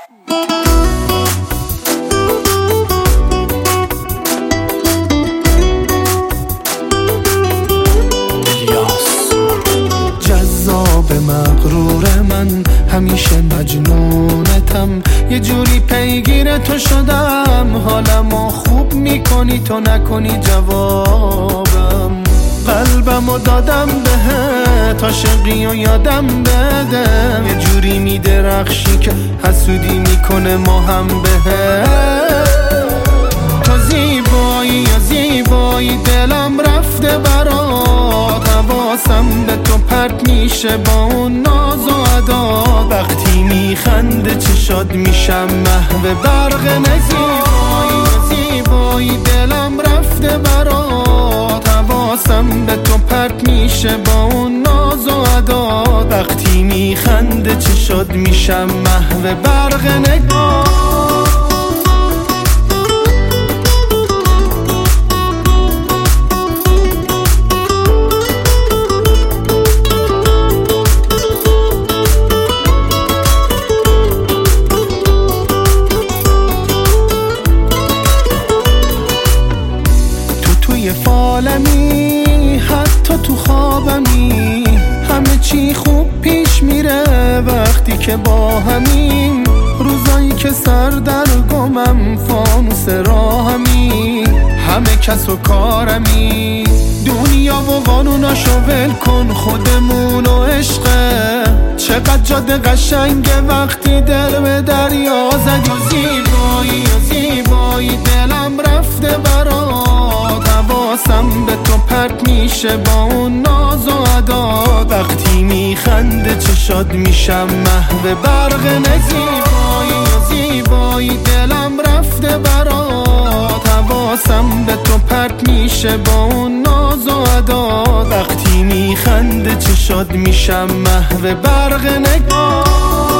جذاب مغرور من همیشه مجنونتم، یه جوری پیگیر تو شدم، حالمو خوب میکنی تو نکنی جوابم. قلبمو دادم بهت، عاشقی و یادم بده، یه جوری میدرخشی که حسودی میکنه ما هم بهت. تو زیبایی یا زیبایی دلم رفته برات، حواسم به تو پرت میشه با اون ناز و عداد. وقتی میخنده چشات میشم محو برق نزیبایی یا زیبایی دلم رفته برات، حواسم به تو پرت میشه با اون ناز و عداد. وقتی میخنده چشات میشم محو برق نگاه. فالمی حتی تو خوابمی، همه چی خوب پیش میره وقتی که با همیم. روزایی که سر در گمم فانوس راهمی، همه کس و کارمی. دنیا و قانوناشو ول کن، خودمون و عشقه. چقدر جاده قشنگه وقتی دل به دریا زدی. زیبایی و زیبایی دلم رفته برات، حواسم به تو پرت میشه با اون ناز و عداد. وقتی میخنده چشات میشم محو برق نزیبایی و زیبایی دلم رفته برات، حواسم به تو پرت میشه با اون ناز و عداد. وقتی میخنده چشات میشم محو برق نگاه.